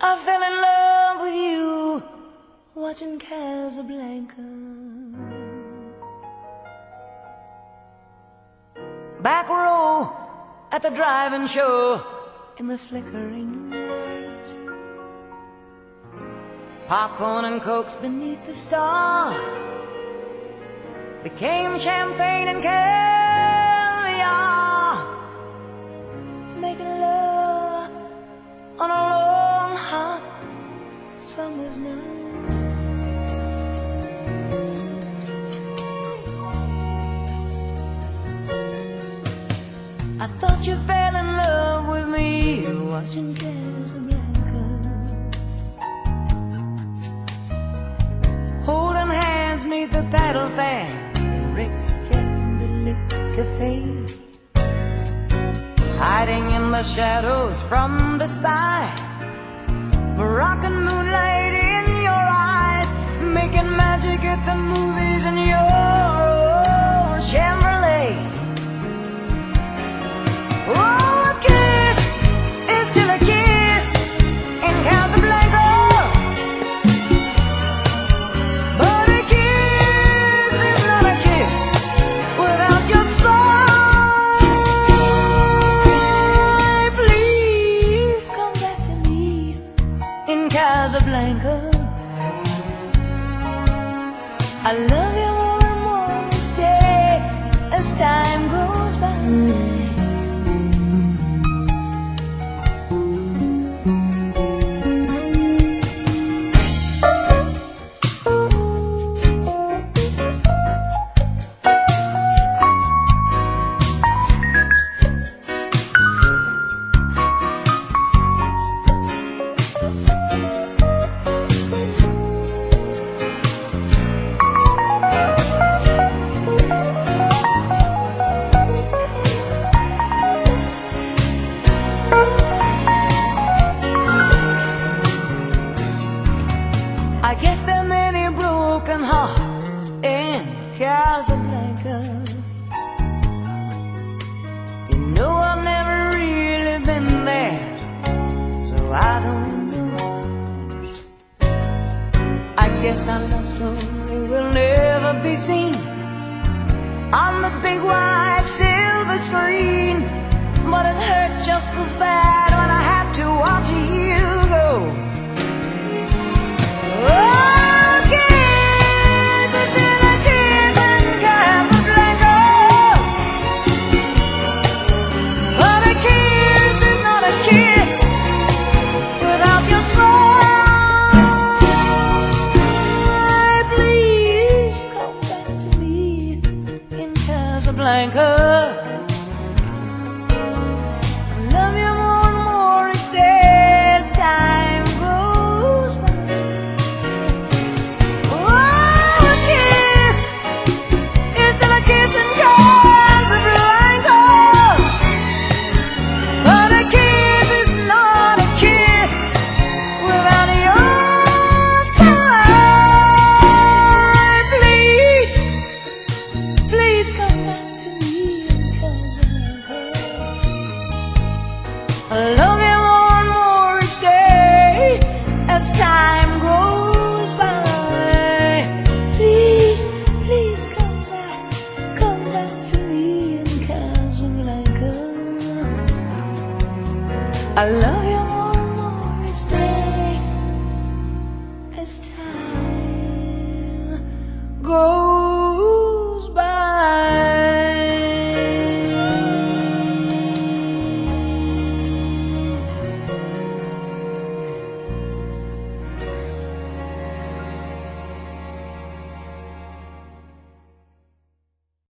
I fell in love with you watching Casablanca. Back row at the drive-in show in the flickering light. Popcorn and cokes beneath the stars became champagne and caviar. Making love on a long hot summer's night. I thought you fell in love with me watching Casablanca, holding hands neath the paddle fan at Rick's Candlelit Cafe, hiding in the shadows from the spies, Moroccan moonlight in your eyes, making magic at the movies in your Chevrolet. Oh, a kiss is still a kiss in Casablanca, but a kiss is not a kiss without your soul. Please come back to me in Casablanca. I love you more and more each day as time goes by. I guess there are many broken hearts in Casablanca. You know I've never really been there, so I don't know. I guess our love story will never be seen on the big white silver screen, but it hurt just as bad when I had to watch you go. Oh, kiss is still a kiss in Casablanca, but a kiss is not a kiss without your soul. Please come back to me in Casablanca. I love you more and more each day as time goes by. I love you more and more each day as time goes by. Please, please come back to me in Casablanca. I love you more and more each day as time goes by.